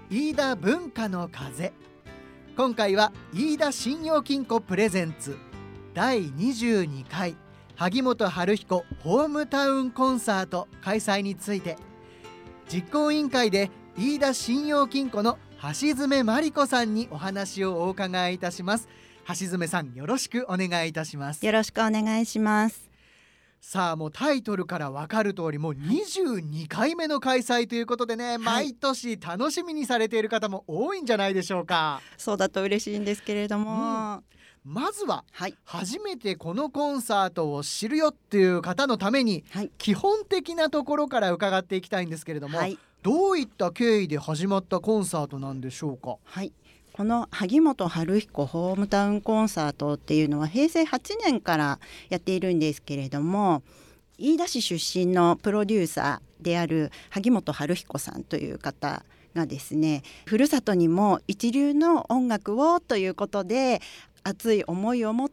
飯田文化の風。今回は飯田信用金庫プレゼンツ第22回萩本晴彦ホームタウンコンサート開催について、実行委員会で飯田信用金庫の橋爪真理子さんにお話をお伺いいたします。橋爪さん、よろしくお願いいたします。 よろしくお願いします。 さあ、もうタイトルから分かる通り、もう22回目の開催ということでね、毎年楽しみにされている方も多いんじゃないでしょうか。 そうだと嬉しいんですけれども、 まずは、初めてこのコンサートを知るよっていう方のために、基本的なところから伺っていきたいんですけれども、どういった経緯で始まったコンサートなんでしょうか。 この萩本晴彦ホームタウンコンサートっていうのは平成8年からやっているんですけれども、飯田市出身のプロデューサーである萩本晴彦さんという方がですね、ふるさとにも一流の音楽をということで熱い思いを持って、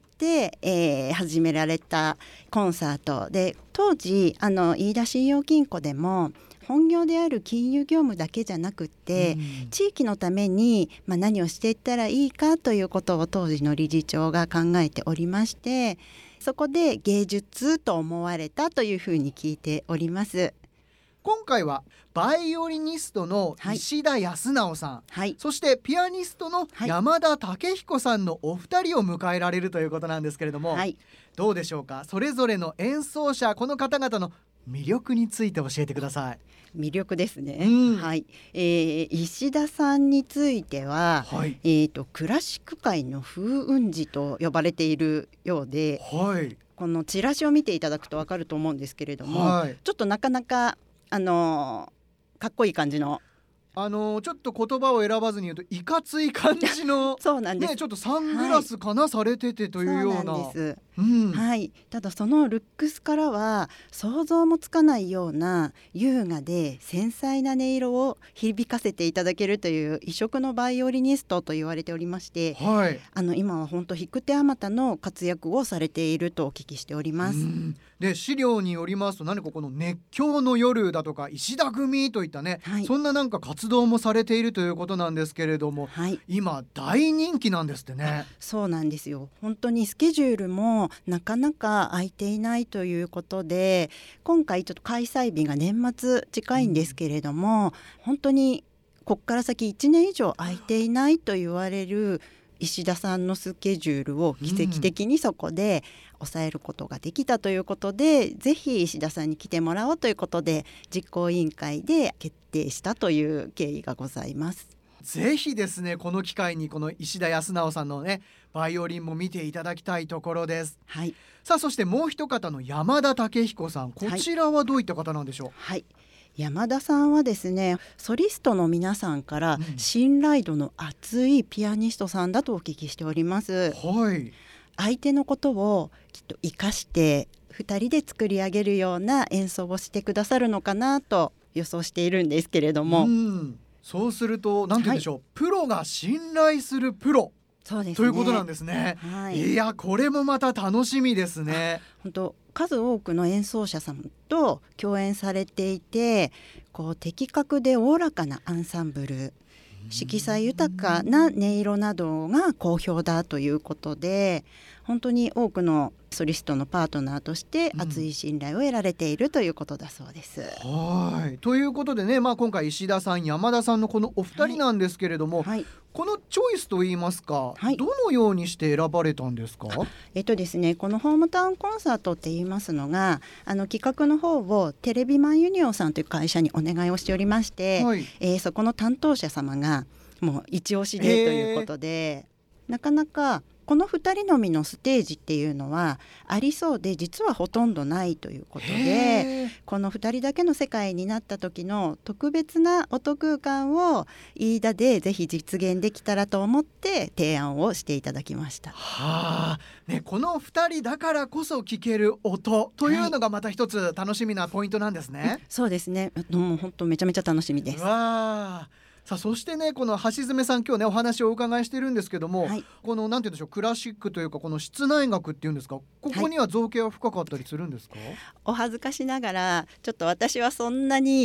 始められたコンサートで、当時飯田信用金庫でも本業である金融業務だけじゃなくて、地域のために、何をしていったらいいかということを当時の理事長が考えておりまして、そこで芸術と思われたというふうに聞いております。 今回はバイオリニストの石田康直さん、そしてピアニストの山田武彦さんのお二人を迎えられるということなんですけれども、どうでしょうか。それぞれの演奏者、この方々の魅力について教えてください。 魅力ですね、石田さんについては、クラシック界の風雲児と呼ばれているようで、このチラシを見ていただくと分かると思うんですけれども、ちょっとなかなかかっこいい感じのちょっと言葉を選ばずに言うといかつい感じのそうなんです、 ちょっとサングラスかな、されててというような。 そうなんです、ただそのルックスからは想像もつかないような優雅で繊細な音色を響かせていただけるという異色のバイオリニストと言われておりまして、今は本当引く手あまたの活躍をされているとお聞きしております。 で、資料によりますと、何かこの熱狂の夜だとか石田組といったね、そんななんか活動もされているということなんですけれども、今大人気なんですってね。 そうなんですよ。本当にスケジュールもなかなか空いていないということで、今回ちょっと開催日が年末近いんですけれども、本当にここから先1年以上空いていないと言われる石田さんのスケジュールを奇跡的にそこで抑えることができたということで、ぜひ石田さんに来てもらおうということで実行委員会で決定したという経緯がございます。 ぜひですね、この機会にこの石田康直さんのねバイオリンも見ていただきたいところです。さあ、そしてもう一方の山田武彦さん、こちらはどういった方なんでしょう。 山田さんはですね、ソリストの皆さんから信頼度の厚いピアニストさんだとお聞きしております。相手のことをきっと生かして2人で作り上げるような演奏をしてくださるのかなと予想しているんですけれども、 そうすると何て言うんでしょう、プロが信頼するプロということなんですね。いや、これもまた楽しみですね。 本当、数多くの演奏者さんと共演されていて、的確でおおらかなアンサンブル、色彩豊かな音色などが好評だということで、本当に多くのソリストのパートナーとして厚い信頼を得られているということだそうです。 ということでね、今回石田さん、山田さんのこのお二人なんですけれども、このチョイスといいますか、どのようにして選ばれたんですか。 ですね、このホームタウンコンサートって言いますのが、企画の方をテレビマンユニオンさんという会社にお願いをしておりまして、そこの担当者様がもう一押しでということで、なかなかこの2人のみのステージっていうのはありそうで、実はほとんどないということで、この2人だけの世界になった時の特別な音空間を飯田でぜひ実現できたらと思って提案をしていただきました。 この2人だからこそ聴ける音というのがまた一つ楽しみなポイントなんですね。 そうですね、もう本当めちゃめちゃ楽しみです。 さあ、そしてね、この橋爪さん、今日ねお話をお伺いしてるんですけども、このなんて言うんでしょう、クラシックというかこの室内楽っていうんですか、ここには造形は深かったりするんですか。 お恥ずかしながらちょっと私はそんなに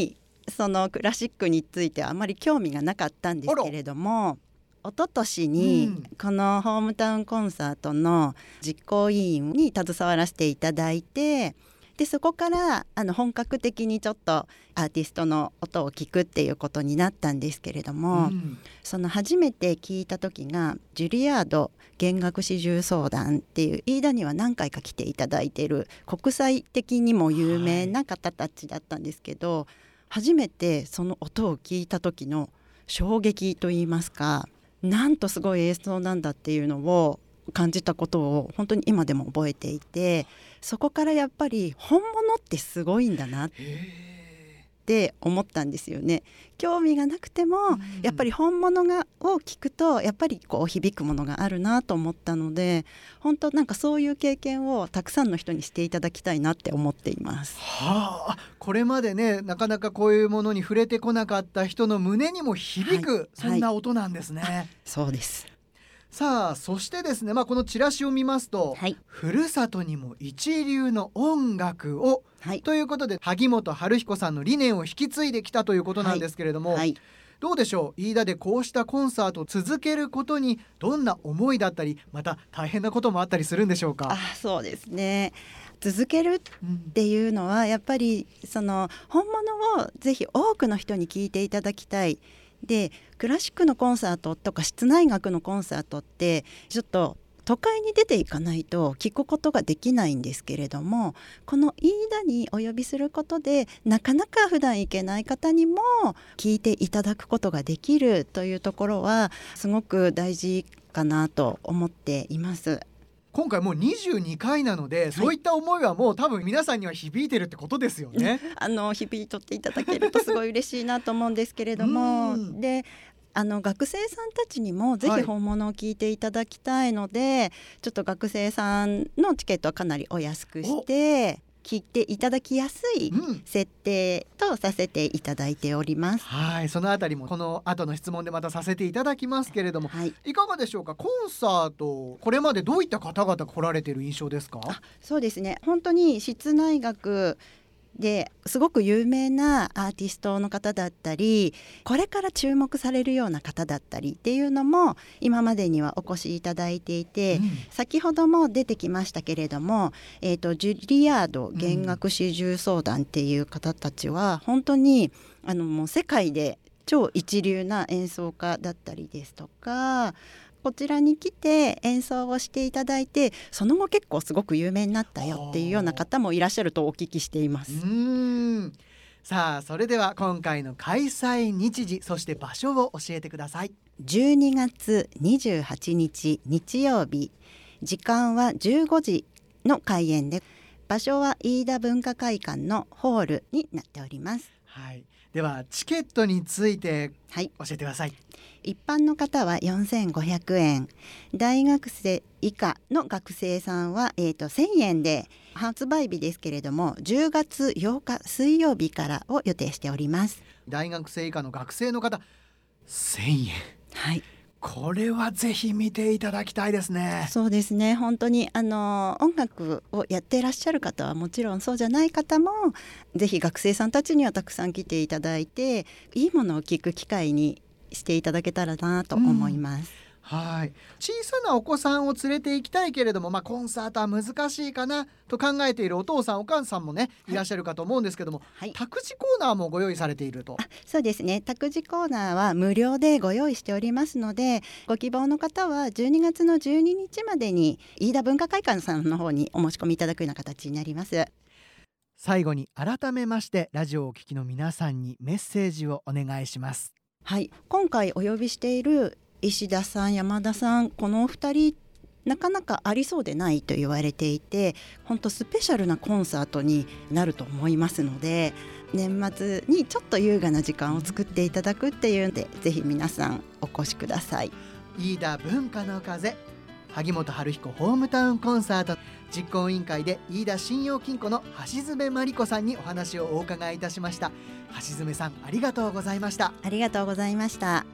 そのクラシックについてはあまり興味がなかったんですけれども、一昨年にこのホームタウンコンサートの実行委員に携わらせていただいて、でそこから本格的にちょっとアーティストの音を聞くっていうことになったんですけれども、その初めて聞いた時がジュリアード弦楽四重奏団っていう飯田には何回か来ていただいている国際的にも有名な方たちだったんですけど、初めてその音を聞いた時の衝撃といいますか、なんとすごい演奏なんだっていうのを感じたことを本当に今でも覚えていて、そこからやっぱり本物ってすごいんだなって思ったんですよね。興味がなくてもやっぱり本物を聞くとやっぱりこう響くものがあるなと思ったので、本当なんかそういう経験をたくさんの人にしていただきたいなって思っています。 これまでね、なかなかこういうものに触れてこなかった人の胸にも響く、そんな音なんですね。 そうです。 さあ、そしてですね、このチラシを見ますと、ふるさとにも一流の音楽を、ということで萩本晴彦さんの理念を引き継いできたということなんですけれども、どうでしょう、飯田でこうしたコンサートを続けることにどんな思いだったり、また大変なこともあったりするんでしょうか。 そうですね、続けるっていうのはやっぱりその本物をぜひ多くの人に聞いていただきたい。でクラシックのコンサートとか室内楽のコンサートってちょっと都会に出ていかないと聞くことができないんですけれども、この飯田にお呼びすることでなかなか普段行けない方にも聞いていただくことができるというところはすごく大事かなと思っています。 今回もう22回なので、そういった思いはもう多分皆さんには響いてるってことですよね。 響いとっていただけるとすごい嬉しいなと思うんですけれどもで学生さんたちにもぜひ本物を聞いていただきたいので、ちょっと学生さんのチケットはかなりお安くして聞いていただきやすい設定とさせていただいております。 そのあたりもこの後の質問でまたさせていただきますけれども、いかがでしょうか。コンサートこれまでどういった方々来られている印象ですか。 そうですね、本当に室内楽ですごく有名なアーティストの方だったり、これから注目されるような方だったりっていうのも今までにはお越しいただいていて、先ほども出てきましたけれども、ジュリアード弦楽四重奏団っていう方たちは本当にもう世界で超一流な演奏家だったりですとか、こちらに来て演奏をしていただいてその後結構すごく有名になったよっていうような方もいらっしゃるとお聞きしています。 さあ、それでは今回の開催日時、そして場所を教えてください。 12月28日日曜日、時間は15時の開演で、場所は飯田文化会館のホールになっております。 ではチケットについて教えてください。 一般の方は4500円、大学生以下の学生さんは、1000円で、発売日ですけれども10月8日水曜日からを予定しております。 大学生以下の学生の方1000円、これはぜひ見ていただきたいですね。 そうですね、本当に音楽をやっていらっしゃる方はもちろんそうじゃない方もぜひ学生さんたちにはたくさん来ていただいて、いいものを聞く機会にしていただけたらなと思います。 小さなお子さんを連れて行きたいけれども、コンサートは難しいかなと考えているお父さんお母さんもね、いらっしゃるかと思うんですけども、託児コーナーもご用意されていると。 そうですね、託児コーナーは無料でご用意しておりますので、ご希望の方は12月の12日までに飯田文化会館さんの方にお申し込みいただくような形になります。 最後に改めましてラジオをお聞きの皆さんにメッセージをお願いします。 今回お呼びしている石田さん、山田さん、このお二人なかなかありそうでないと言われていて、本当スペシャルなコンサートになると思いますので、年末にちょっと優雅な時間を作っていただくっていうんで、ぜひ皆さんお越しください。 飯田文化の風萩本晴彦ホームタウンコンサート実行委員会で飯田信用金庫の橋爪真理子さんにお話をお伺いいたしました。橋爪さん、ありがとうございました。 ありがとうございました。